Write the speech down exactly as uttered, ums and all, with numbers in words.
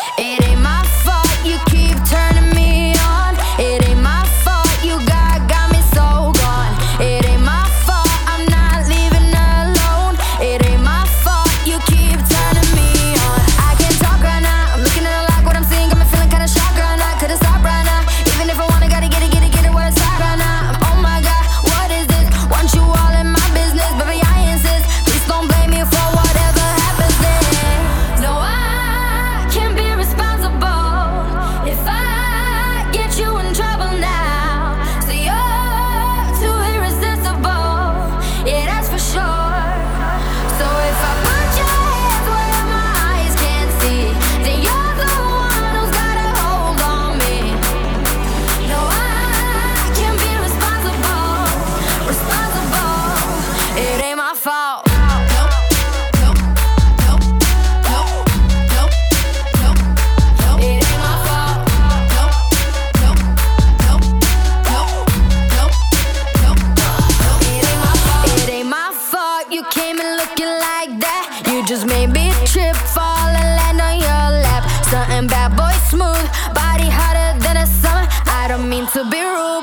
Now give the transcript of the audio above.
It ain't my fault you keep turning me on. It ain't my fault you got, got me so gone. It ain't my fault I'm not leaving alone. It ain't my fault you keep turning me on. I can't talk right now, I'm looking at a lot, what I'm seeing got me feeling kinda shocked right now. Couldn't stop right now, even if I wanna, gotta get it, get it, get it where it's at right now. Oh my God, what is this? Want you all in my business, baby I insist. Please don't blame me for whatever happens then. No, I can't be responsible if I get you in trouble now. So you're too irresistible, yeah that's for sure. So if I put your hands where my eyes can't see, then you're the one who's got a hold on me. No, I can't be responsible, responsible. It ain't my fault. Nope, nope, nope, nope, nope, nope, nope. It ain't my fault. Nope, nope, nope, nope, nope, nope, nope. It ain't my fault. It ain't my fault you came in looking like that. You just made me trip, fall and land on your lap. Something bad boy smooth, body hotter than a summer. I don't mean to be rude,